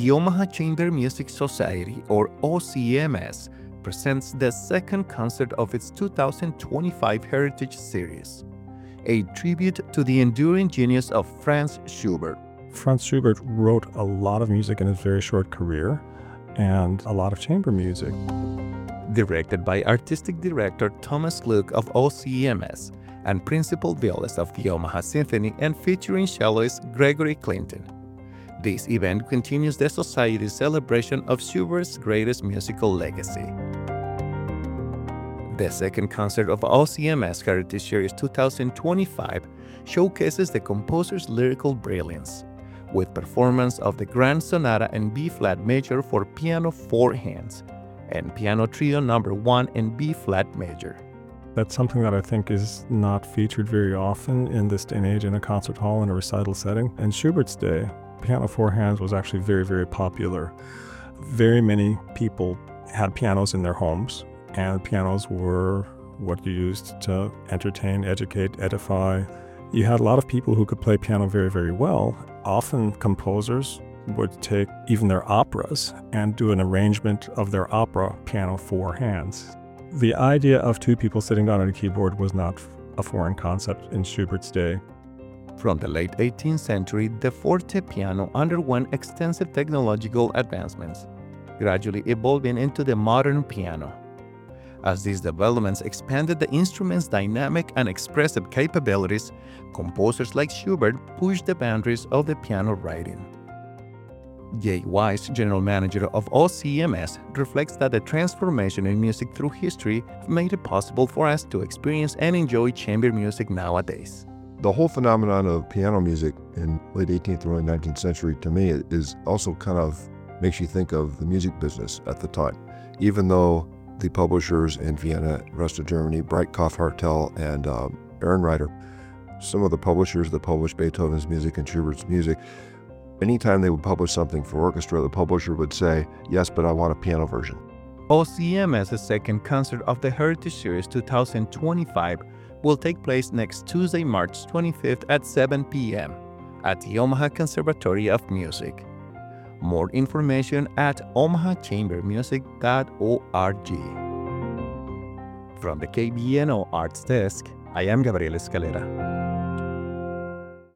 the Omaha Chamber Music Society, or OCMS, presents the second concert of its 2025 Heritage Series, a tribute to the enduring genius of Franz Schubert. Franz Schubert wrote a lot of music in his very short career, and a lot of chamber music. Directed by Artistic Director Thomas Luke of OCMS and Principal Violist of the Omaha Symphony and featuring celloist Gregory Clinton. This event continues the Society's celebration of Schubert's greatest musical legacy. The second concert of OCMS Heritage Series 2025 showcases the composer's lyrical brilliance, with performance of the Grand Sonata in B-flat major for piano 4 hands and Piano Trio No. 1 in B-flat major. That's something that I think is not featured very often in this day and age in a concert hall in a recital setting. In Schubert's day, piano 4 hands was actually very, very popular. Very many people had pianos in their homes, and pianos were what you used to entertain, educate, edify. You had a lot of people who could play piano very, very well. Often composers would take even their operas and do an arrangement of their opera piano 4 hands. The idea of two people sitting down at a keyboard was not a foreign concept in Schubert's day. From the late 18th century, the forte piano underwent extensive technological advancements, gradually evolving into the modern piano. As these developments expanded the instrument's dynamic and expressive capabilities, composers like Schubert pushed the boundaries of the piano writing. Jay Weiss, general manager of OCMS, reflects that the transformation in music through history made it possible for us to experience and enjoy chamber music nowadays. The whole phenomenon of piano music in late 18th and early 19th century, to me, is also kind of makes you think of the music business at the time. Even though the publishers in Vienna, rest of Germany, Breitkopf Hartel and Ehrenreiter, some of the publishers that published Beethoven's music and Schubert's music, anytime they would publish something for orchestra, the publisher would say, yes, but I want a piano version. OCMS's second concert of the Heritage Series 2025 will take place next Tuesday, March 25th at 7 p.m. at the Omaha Conservatory of Music. More information at omahachambermusic.org. From the KBNO Arts Desk, I am Gabriel Escalera.